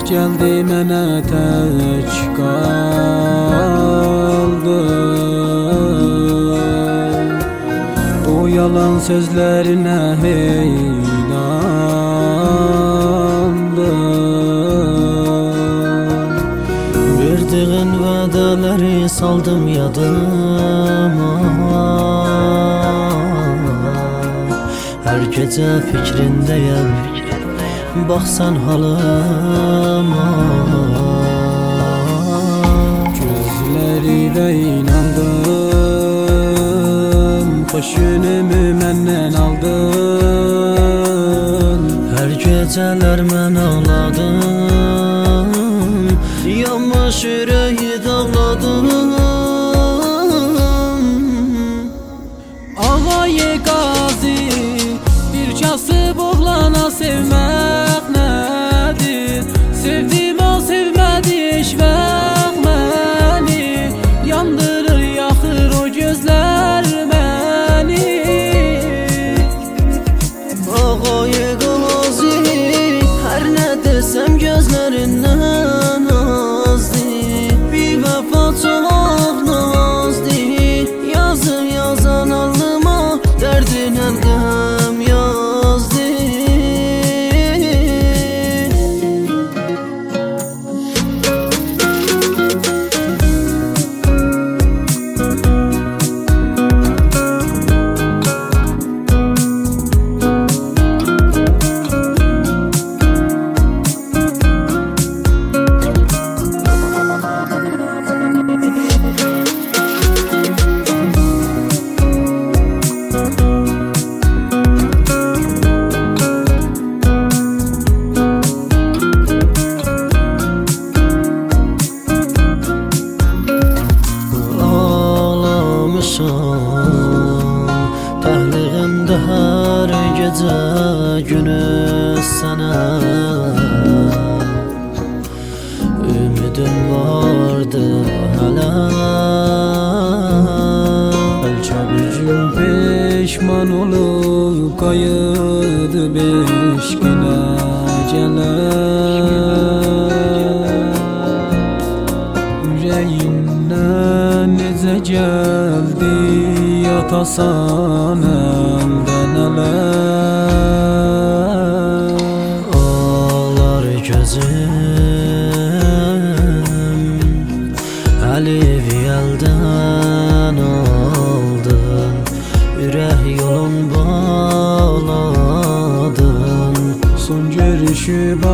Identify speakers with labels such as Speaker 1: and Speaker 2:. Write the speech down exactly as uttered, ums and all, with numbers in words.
Speaker 1: geldi mənə tək qaldı. O yalan sözlerine heyrandım. Verdiğin vədaları saldım yadıma. Her gece fikrindeyim, baksan halıma. Gözleriyle inandım, hoş günümü məndən aldın. Her geceler mən ağladım, yanmış yüreği dağladım. Ağayı qazi, bir kasıb oğlana sevmək nədir? Sevdim o sevmədi eşvək məni, yandırır yaxır o gözlər məni. Ağayı qazi, hər nə desəm gözlərindən azdı. Bir vəfa çox nazdı, yazı yazan alnıma dərdinə qəm yazdı. Təhliğimdə hər gecə günü sənə ümidim vardı hələ. Bəlkə bir gün peşman olub qayıdı beş günə gələr. Ürəyindən necə gəldi atasan əldən ələr. Ağlar gözüm, Əlivi əldən aldın. Ürək yolun bağladın, son görüşüb